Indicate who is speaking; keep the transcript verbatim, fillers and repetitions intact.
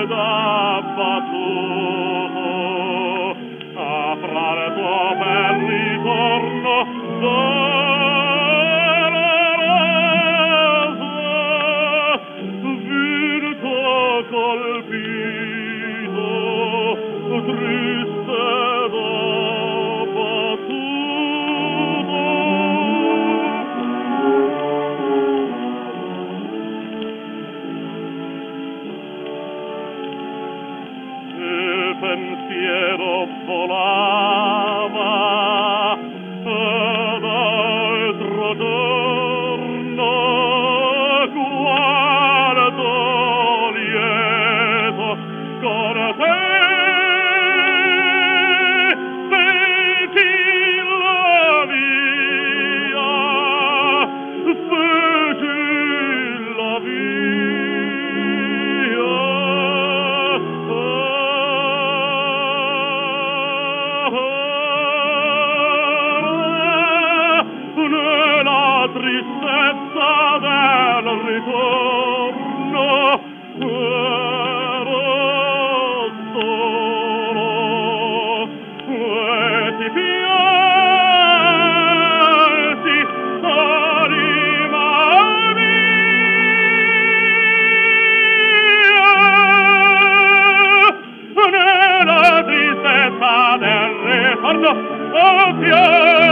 Speaker 1: ed abbattuto fra le tuo bel ritorno doloroso virto colpito triste ed abbattuto il pensiero volava ed altro giorno guardo lieto con te feci la via feci la via nella tristezza del ritorno ero solo e ti piansi anima mia nella tristezza del ritorno oh piansi